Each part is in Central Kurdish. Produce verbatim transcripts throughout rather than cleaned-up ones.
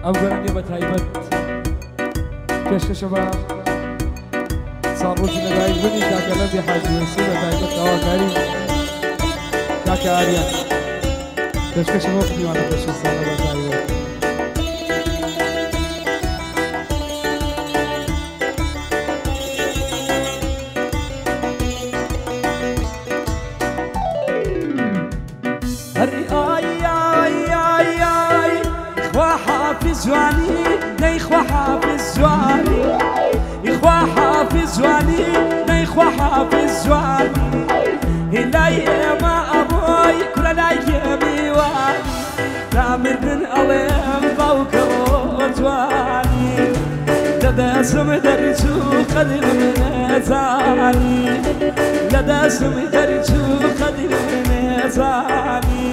ئەو گەرانیە بە تایبەت پێشکەشە بە ساڕۆژی لەدایک بوونی کاکە لەندی حاجی وەیسی بە تایبەت ئاواکاری کاکە ئاریان پێشکەشە بۆ میوانە پێشە ساڵە بە تایبەت زواني نيخوا حافظ زواني إخوا حافظ زواني نيخوا حافظ زواني إلاي ما أبوي كل لاي ميواني تامر من ألم بوكر زواني لدى اسم درجو قدر من زاني لدى اسم درجو قدر من زاني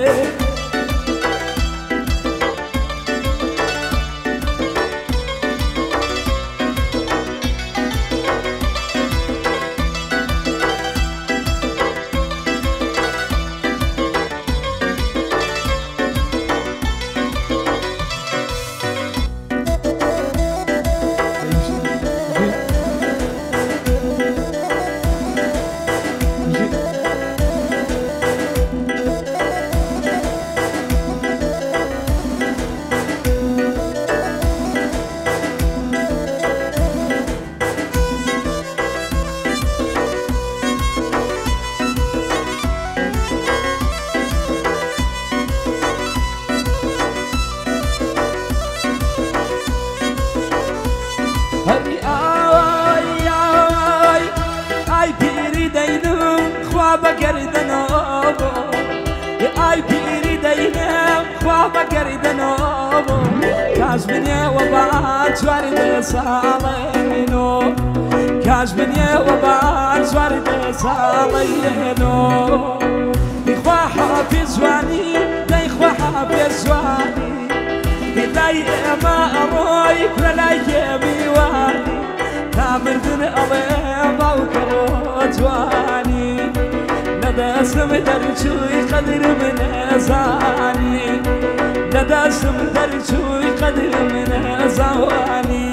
كاجبني وبعد زوارد صالينو كاجبني وبعد زوارد صالينو إخوة حافظ زواني لا إخوة حافظ زواني إلاي ما أروي كل لاي ميواني تامر دن ألم بوكر زواني لدى اسم درجوي قدر من زاني لدى اسم درجوي قدر من زواني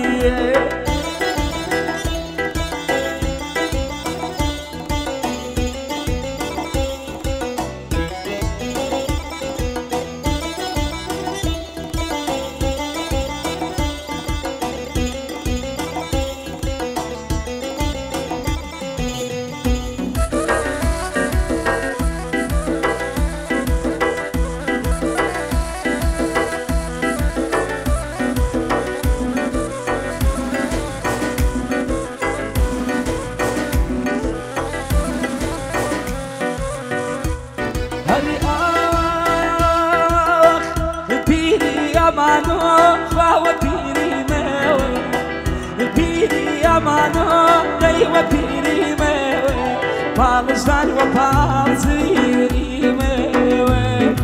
وبيري ماوي بالزان وبالزيري ماوي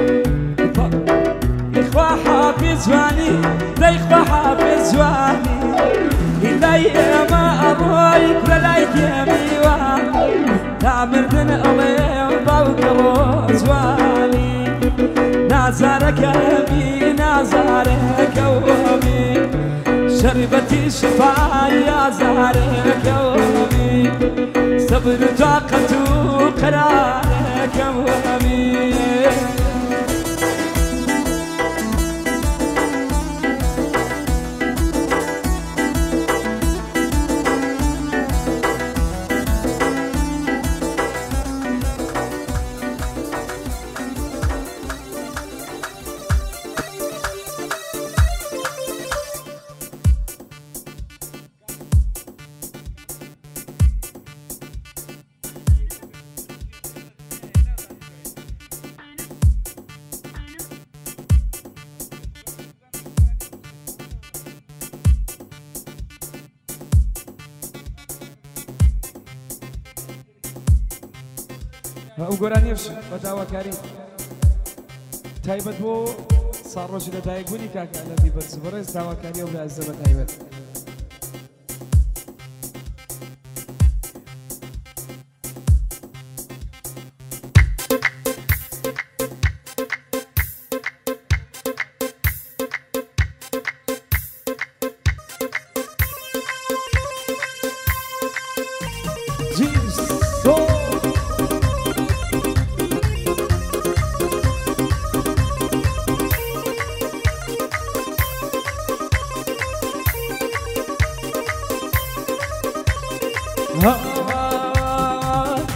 إخوة حافظ زواني لا إخوة حافظ زواني إلاي ما أبوي كل لاي ميواني تعمر من ألم بوكر زواني نازارك أبي نازارك أمي شربتي شفاء يا زهرك وامي صبر طاقة قرارك وامي ئەو گۆرانیش بە داواکاری تایبەت بۆ ساڕۆژی لەدایک بوونی کاکە لەندی بەرزبڕێز داواکاری ئەو لە ئەزدە بە تایبەت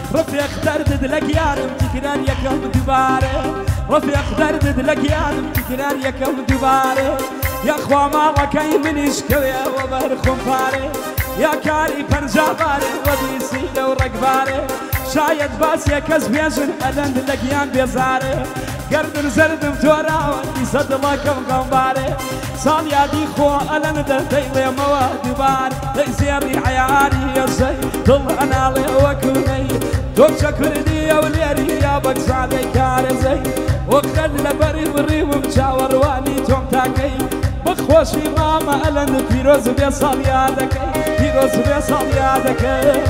رفيق دردد لك يارم تكرار يكم دباره رفيق دردد لك يارم تكرار يكم دباره يا خوا ماڵە کەی منیش کەوێ وە بەرخم پارێ یا کاری پەنجابارێ وە دیسی لەو ڕێکبارێ شاید باسیە کەس بێژن ئەلەند لە گیان بێزارێ گەردن زەردم تۆراوە دیسە دڵەکەم غەمبارێ ساڵ یادی خۆ ئەلەن دەردەیڵێمەوە دووبار دەی زێڕی عەیاری ئەزەی دڵ ئەناڵێ وەکوونەی تۆ چە کوردی ئەو لێری یا بەگزادەی کارەزەی وەقتەن لەبەری بڕیوم چاوەڕوانی تۆم تاکەی بخۆشی مامە ئەلەند پیرۆز بێ ساڵ یادەکەی پیرۆز بێ ساڵ یادەکەی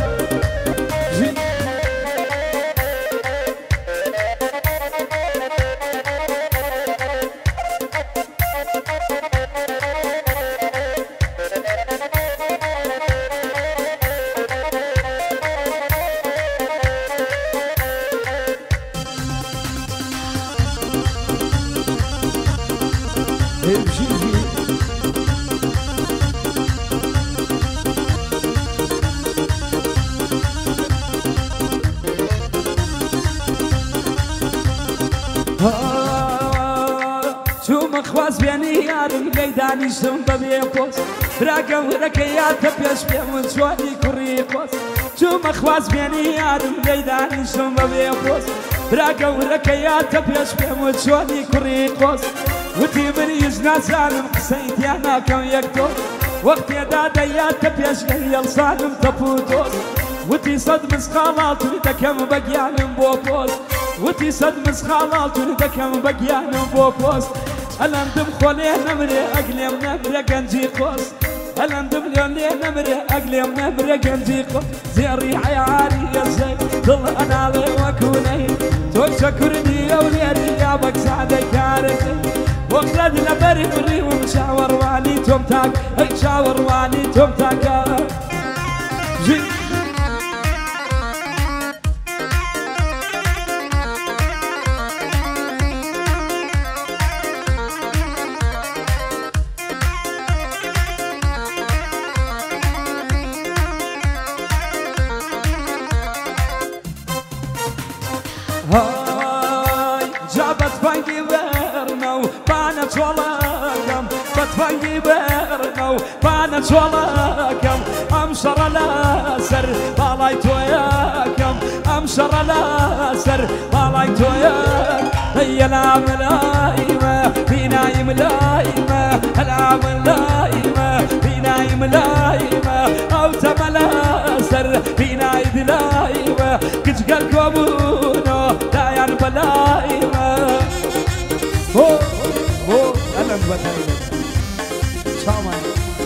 چوومە خواز بێنی یارم لێی دانیشتم بەبێ پۆست براگەورەکە یادە پێش پێم جوانی کوڕی قۆست چوومە خواز بێنی یارم لێی دانیشتم بەبێ پۆست براگەورەکە یادە پێش پێم جوانی کوڕی قۆست وتی منیش نازانم قسەی تیا ناکەم یەک تۆ وەختێدا دەیاتە پێش هێڵسانم تەپ و دۆست وتی سەد مسخاڵاتون دەکەم بە گیانم بۆ پۆست وتی سەد مسخاڵاتون دەکەم بە گیانم بۆ پۆست ئەلەندم خۆ لێ نەمرێ ئەگلێم نەمرە گەنجی قۆست ئەلەندم لێ لێ نەمرێ ئەگلێم نەمرە گەنجی قۆست زێڕی عەیاری ئەزەی دڵ ئەناڵێ وەکوونەی تۆ چە کوردی ئەو لێری یا بەگزادەی کارەکەی وەقتەن لەبەری بڕیوم چاوەڕوانی تۆم تاک ئەی چاوەڕوانی تۆم تاکە جابت فنگی برنو بانە چۆڵەکەم بەتفەنگی برنو بانە چۆڵەکەم ئەم شەڕە لەسەر باڵای تۆیەکەم ئەم شەڕە لەسەر باڵای تۆیەک هەیە ملایمە بینایی ملایمە هەلا ملایمە بینایی ملایمە ئەو تەمە لەسەر بینایی دلایمە کچگەل کۆبوونۆ دایان بەلایمە هۆ هۆ ئەلەم بەدایمە چاومان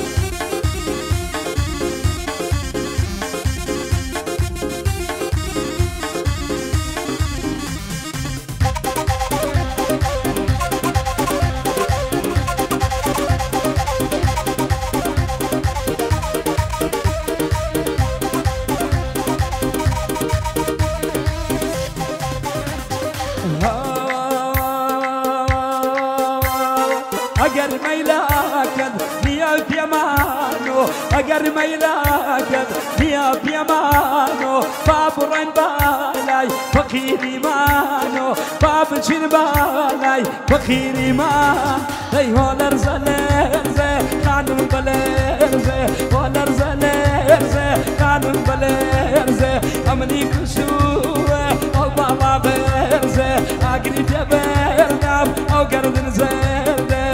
ئەگەر مەیلاکەن نییە پێمانۆ ئەگەر مەیلاکەن نییە پێمانۆ با بڕێن بالای فەقیریمانۆ با بچین بالای فەقیریمان ئەی هۆ لەرزە لێرزێ خانم بە لێرزێ هۆ لەرزە لێرزێ خانم بە لێرزێ ئەمنی کوشووە ئەو باڵا بێرزێ ئاگری پێ بێرنام ئەو گەردن زێردێ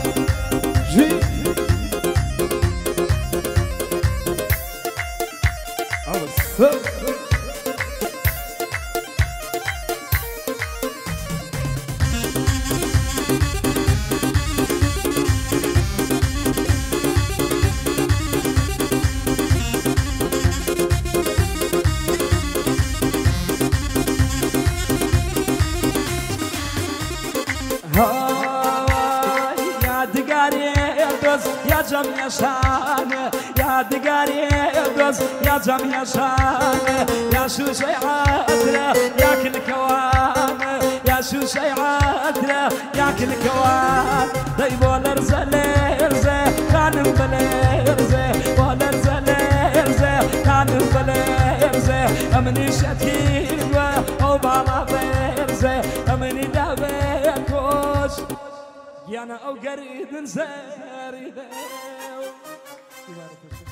یادگاری دوست یا جمعی شانه یادگاری دوست یا جمعی شانه یا شوشی عطره یا کل کوانه یا شوشی عطره یا کل کوان دی بولرزه لرزه خانم بلرزه بولرزه لرزه خانم بلرزه أمني شتيبة أو بالا بيرزة أمني دابيكوش يانا أو قريد نزاري